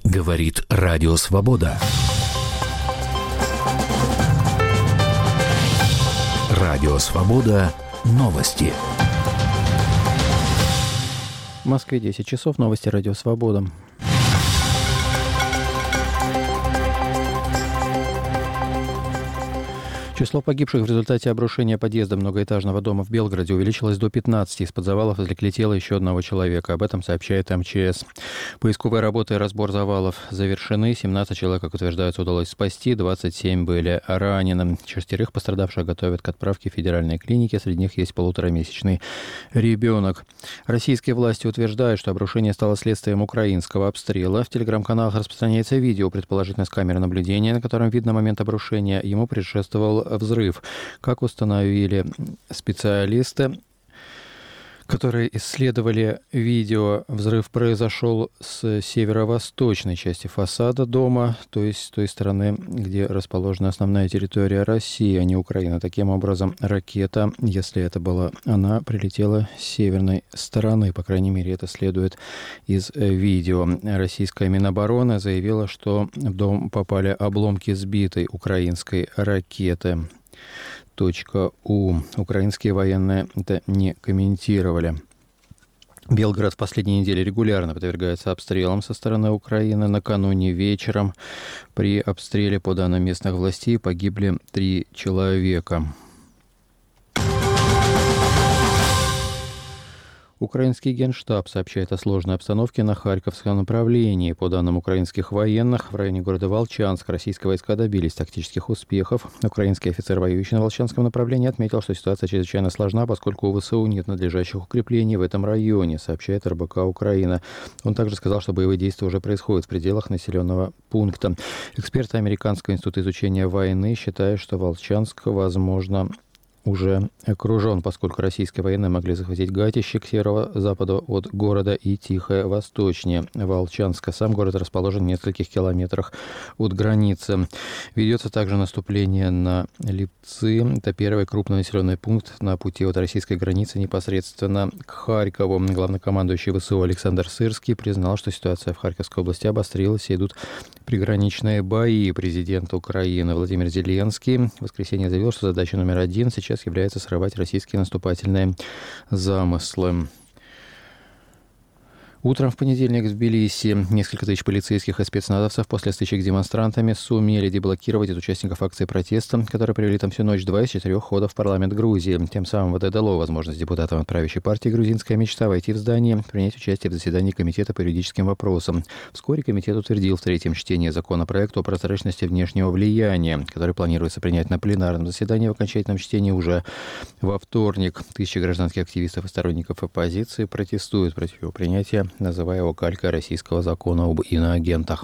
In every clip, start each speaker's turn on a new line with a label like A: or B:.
A: Говорит Радио Свобода. Радио Свобода. Новости.
B: В Москве 10 часов. Новости Радио Свобода. Число погибших в результате обрушения подъезда многоэтажного дома в Белгороде увеличилось до 15. Из-под завалов извлекли тело еще одного человека. Об этом сообщает МЧС. Поисковые работы и разбор завалов завершены. 17 человек, как утверждается, удалось спасти. 27 были ранены. 6 пострадавших готовят к отправке в федеральные клиники. Среди них есть 1,5-месячный ребенок. Российские власти утверждают, что обрушение стало следствием украинского обстрела. В телеграм-каналах распространяется видео, предположительно с камеры наблюдения, на котором видно момент обрушения. Ему предшествовал взрыв. Как установили специалисты, которые исследовали видео, взрыв произошел с северо-восточной части фасада дома, то есть с той стороны, где расположена основная территория России, а не Украины. Таким образом, ракета, если это была она, прилетела с северной стороны. По крайней мере, это следует из видео. Российская Минобороны заявила, что в дом попали обломки сбитой украинской ракеты. Украинские военные это не комментировали. Белгород в последние недели регулярно подвергается обстрелам со стороны Украины. Накануне вечером при обстреле, по данным местных властей, погибли 3 человека. Украинский генштаб сообщает о сложной обстановке на Харьковском направлении. По данным украинских военных, в районе города Волчанск российские войска добились тактических успехов. Украинский офицер, воюющий на Волчанском направлении, отметил, что ситуация чрезвычайно сложна, поскольку у ВСУ нет надлежащих укреплений в этом районе, сообщает РБК Украина. Он также сказал, что боевые действия уже происходят в пределах населенного пункта. Эксперты Американского института изучения войны считают, что Волчанск, возможно, уже окружен, поскольку российские военные могли захватить Гатище к северо-западу от города и Тихое восточнее Волчанска. Сам город расположен в нескольких километрах от границы. Ведется также наступление на Липцы. Это первый крупный населенный пункт на пути от российской границы непосредственно к Харькову. Главнокомандующий ВСУ Александр Сырский признал, что ситуация в Харьковской области обострилась и идут приграничные бои. Президент Украины Владимир Зеленский в воскресенье заявил, что задача номер 1 сейчас является срывать российские наступательные замыслы. Утром в понедельник в Тбилиси несколько тысяч полицейских и спецназовцев после стычек с демонстрантами сумели деблокировать от участников акции протеста, которые провели там всю ночь, 2 из 4 входов в парламент Грузии. Тем самым это дало возможность депутатам от правящей партии «Грузинская мечта» войти в здание, принять участие в заседании Комитета по юридическим вопросам. Вскоре комитет утвердил в 3-м чтении законопроект о прозрачности внешнего влияния, который планируется принять на пленарном заседании в окончательном чтении уже во вторник. Тысячи гражданских активистов и сторонников оппозиции протестуют против его принятия, называя его калькой российского закона об иноагентах.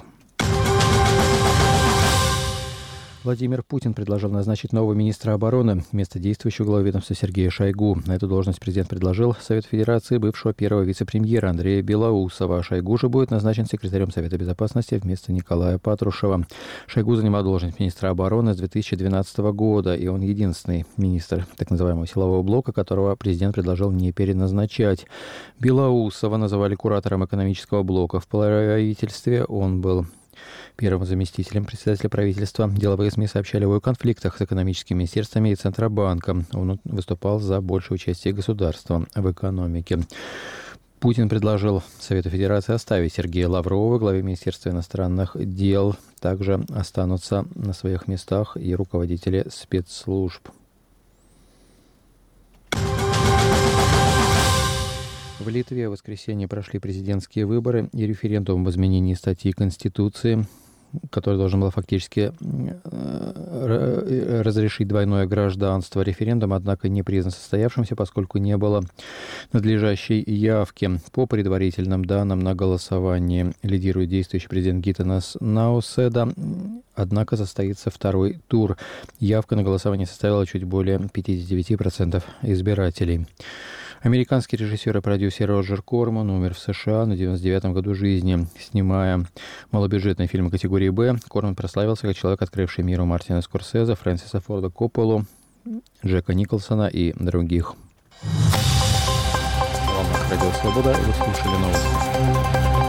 B: Владимир Путин предложил назначить нового министра обороны вместо действующего главы ведомства Сергея Шойгу. На эту должность президент предложил Совет Федерации бывшего первого вице-премьера Андрея Белоусова. Шойгу же будет назначен секретарем Совета Безопасности вместо Николая Патрушева. Шойгу занимал должность министра обороны с 2012 года, и он единственный министр так называемого силового блока, которого президент предложил не переназначать. Белоусова называли куратором экономического блока в правительстве. Он был первым заместителем председателя правительства. Деловые СМИ сообщали о конфликтах с экономическими министерствами и Центробанком. Он выступал за большее участие государства в экономике. Путин предложил Совету Федерации оставить Сергея Лаврова, главе Министерства иностранных дел. Также останутся на своих местах и руководители спецслужб. В Литве в воскресенье прошли президентские выборы и референдум об изменении статьи Конституции, который должен был фактически разрешить двойное гражданство. Референдум, однако, не признан состоявшимся, поскольку не было надлежащей явки. По предварительным данным, на голосовании лидирует действующий президент Гитанас Науседа, однако состоится второй тур. Явка на голосование составила чуть более 59% избирателей. Американский режиссер и продюсер Роджер Корман умер в США на 99-м году жизни. Снимая малобюджетные фильмы категории «Б», Корман прославился как человек, открывший миру Мартина Скорсезе, Фрэнсиса Форда Копполу, Джека Николсона и других. Радио Свобода, вы слушали новости.